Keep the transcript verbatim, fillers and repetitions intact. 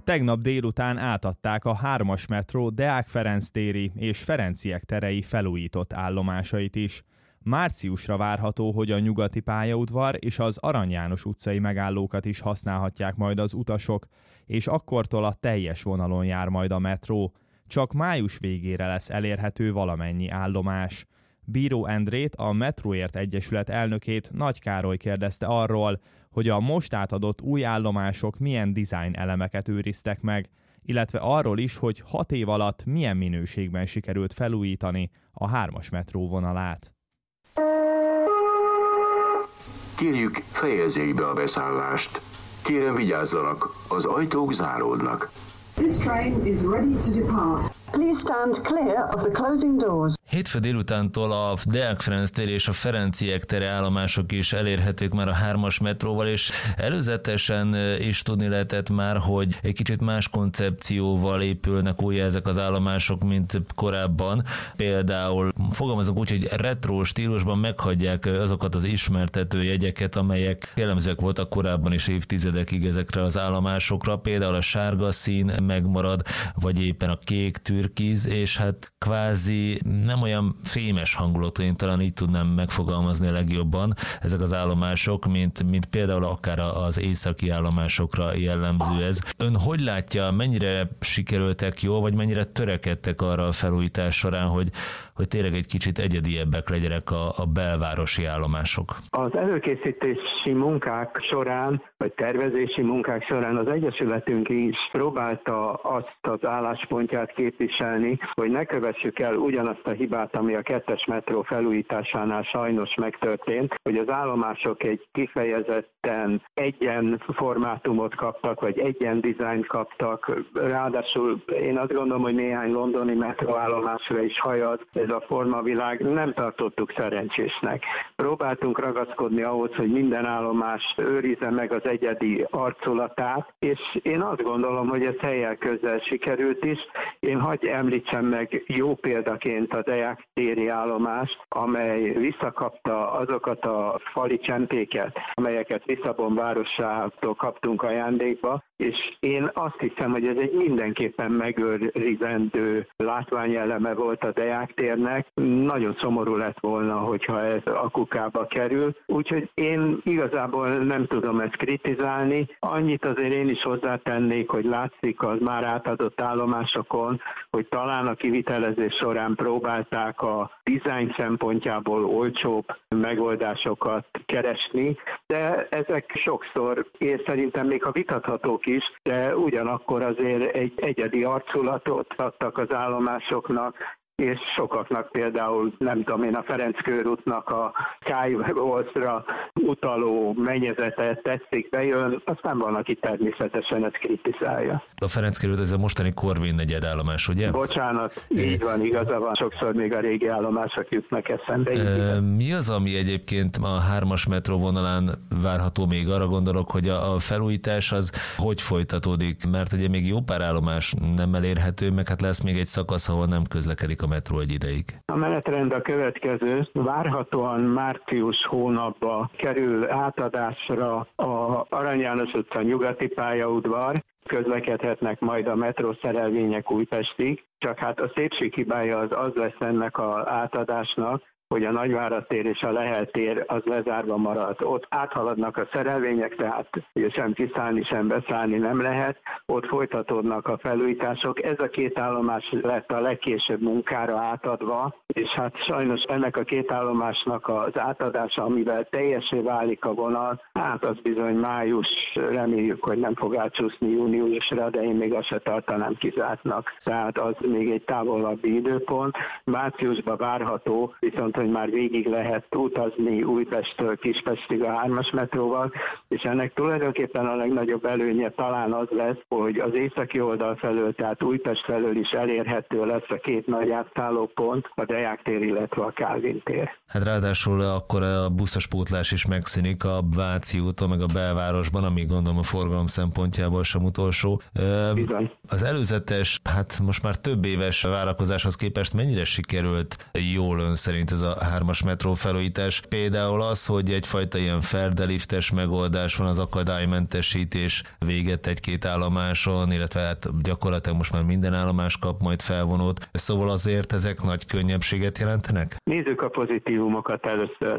Tegnap délután átadták a hármas metró Deák Ferenc téri és Ferenciek terei felújított állomásait is. Márciusra várható, hogy a Nyugati pályaudvar és az Arany János utcai megállókat is használhatják majd az utasok, és akkortól a teljes vonalon jár majd a metró. Csak május végére lesz elérhető valamennyi állomás. Bíró Endrét, a Metróért Egyesület elnökét Nagy Károly kérdezte arról, hogy a most átadott új állomások milyen design elemeket őriztek meg, illetve arról is, hogy hat év alatt milyen minőségben sikerült felújítani a hármas metró vonalát. Kérjük, fejezzék be a beszállást. Kérem, vigyázzanak, az ajtók záródnak. This train is ready to depart. Please stand clear of the closing doors. Hétfő délutántól a Deák Ferenc tér és a Ferenciek tere állomások is elérhetők már a hármas metróval, és előzetesen is tudni lehetett már, hogy egy kicsit más koncepcióval épülnek újra ezek az állomások, mint korábban. Például fogalmazok úgy, hogy retro stílusban meghagyják azokat az ismertető jegyeket, amelyek jellemzőek voltak korábban is évtizedekig ezekre az állomásokra. Például a sárga szín megmarad, vagy éppen a kék türkiz, és hát kvázi nem olyan fémes hangulatú, én talán így tudnám megfogalmazni a legjobban ezek az állomások, mint, mint például akár az északi állomásokra jellemző ez. Ön hogy látja, mennyire sikerültek jól, vagy mennyire törekedtek arra a felújítás során, hogy, hogy tényleg egy kicsit egyediebbek legyenek a, a belvárosi állomások? Az előkészítési munkák során, vagy tervezési munkák során az Egyesületünk is próbálta azt az álláspontját képviselni, hogy ne kövessük el ugyanazt a hibát, ami a kettes metró felújításánál sajnos megtörtént, hogy az állomások egy kifejezetten egyen formátumot kaptak, vagy egyen dizájnt kaptak. Ráadásul én azt gondolom, hogy néhány londoni metróállomásra is hajad ez a formavilág, nem tartottuk szerencsésnek. Próbáltunk ragaszkodni ahhoz, hogy minden állomás őrizze meg az egyedi arculatát, és én azt gondolom, hogy ez helyel közel sikerült is. Én hadd említsem meg jó példaként a Deák téri állomást, amely visszakapta azokat a fali csempéket, amelyeket Lisszabon városától kaptunk ajándékba, és én azt hiszem, hogy ez egy mindenképpen megőrizendő látványeleme volt a Deák térnek. Nagyon szomorú lett volna, hogyha ez a kukába kerül. Úgyhogy én igazából nem tudom ezt kritizálni. Annyit azért én is hozzátennék, hogy látszik az már átadott állomásokon, hogy talán a kivitelezés során próbálták a dizájn szempontjából olcsóbb megoldásokat keresni, de ezek sokszor, és szerintem még a vitathatók is, de ugyanakkor azért egy egyedi arculatot adtak az állomásoknak, és sokaknak például, nem tudom én, a Ferenc körútnak a Skywalls-ra utaló mennyezetet tetszik, bejön, aztán van, aki természetesen ezt kritizálja. A Ferenc körút ez a mostani Korvin negyed állomás, ugye? Bocsánat, így van, igaza van, sokszor még a régi állomások jutnak eszembe. E, mi az, ami egyébként a hármas metró vonalán várható még? Arra gondolok, hogy a, a felújítás az hogy folytatódik, mert ugye még jó pár állomás nem elérhető, meg hát lesz még egy szakasz, ahol nem közlekedik a metró egy ideig. A menetrend a következő. Várhatóan március hónapban kerül átadásra a Arany János utca Nyugati pályaudvar, közlekedhetnek majd a metró szerelvények Újpestig, csak hát a szépség hibája az az lesz ennek az átadásnak, hogy a Nagyvárad tér és a Lehel tér az lezárva marad. Ott áthaladnak a szerelvények, tehát sem kiszállni, sem beszállni nem lehet. Ott folytatódnak a felújítások. Ez a két állomás lett a legkésőbb munkára átadva, és hát sajnos ennek a két állomásnak az átadása, amivel teljessé válik a vonal, hát az bizony május, reméljük, hogy nem fog átcsúszni júniusra, de én még azt se tartanám kizártnak. Tehát az még egy távolabbi időpont. Márciusban várható, viszont hogy már végig lehet utazni Újpesttől Kispestig a hármas metróval, és ennek tulajdonképpen a legnagyobb előnye talán az lesz, hogy az északi oldal felől, tehát Újpest felől is elérhető lesz a két nagy átszállópont, a Deák tér, illetve a Kálvin tér. Hát ráadásul akkor a buszos pótlás is megszűnik a Váci úton, meg a belvárosban, ami gondolom a forgalom szempontjából sem utolsó. Bizony. Az előzetes, hát most már több éves várakozáshoz képest mennyire sikerült jól ön szerint ez a hármas metró felújítás. Például az, hogy egyfajta ilyen ferdeliftes megoldás van, az akadálymentesítés véget egy-két állomáson, illetve hát gyakorlatilag most már minden állomás kap majd felvonót. Szóval azért ezek nagy könnyebbséget jelentenek? Nézzük a pozitívumokat először.